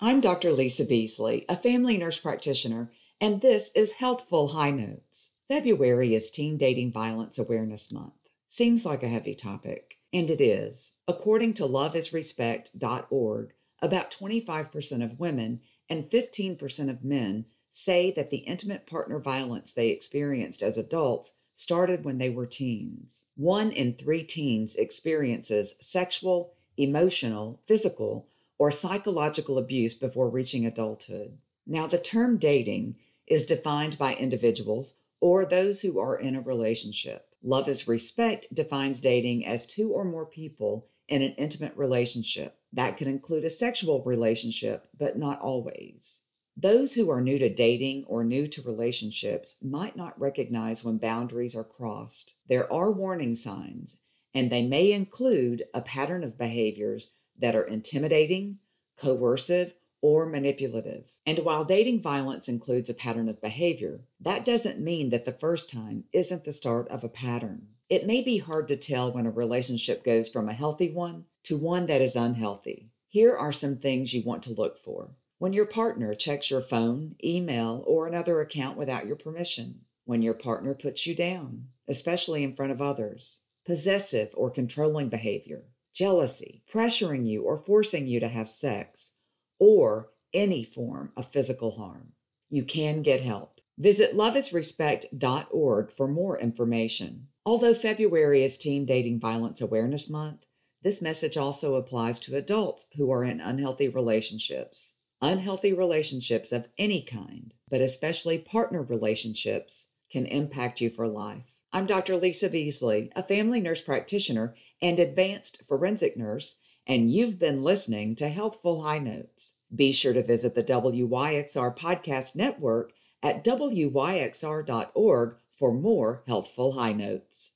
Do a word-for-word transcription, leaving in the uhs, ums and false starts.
I'm Doctor Lisa Beasley, a family nurse practitioner, and this is Healthful High Notes. February is Teen Dating Violence Awareness Month. Seems like a heavy topic, and it is. According to love is respect dot org, about twenty-five percent of women and fifteen percent of men say that the intimate partner violence they experienced as adults started when they were teens. One in three teens experiences sexual, emotional, physical, or psychological abuse before reaching adulthood. Now, the term dating is defined by individuals or those who are in a relationship. Love is Respect defines dating as two or more people in an intimate relationship. That could include a sexual relationship, but not always. Those who are new to dating or new to relationships might not recognize when boundaries are crossed. There are warning signs, and they may include a pattern of behaviors that are intimidating, coercive, or manipulative. And while dating violence includes a pattern of behavior, that doesn't mean that the first time isn't the start of a pattern. It may be hard to tell when a relationship goes from a healthy one to one that is unhealthy. Here are some things you want to look for. When your partner checks your phone, email, or another account without your permission. When your partner puts you down, especially in front of others. Possessive or controlling behavior. Jealousy, pressuring you or forcing you to have sex, or any form of physical harm. You can get help. Visit love is respect dot org for more information. Although February is Teen Dating Violence Awareness Month, this message also applies to adults who are in unhealthy relationships. Unhealthy relationships of any kind, but especially partner relationships, can impact you for life. I'm Doctor Lisa Beasley, a family nurse practitioner and advanced forensic nurse, and you've been listening to Healthful High Notes. Be sure to visit the W Y X R Podcast Network at W Y X R dot org for more Healthful High Notes.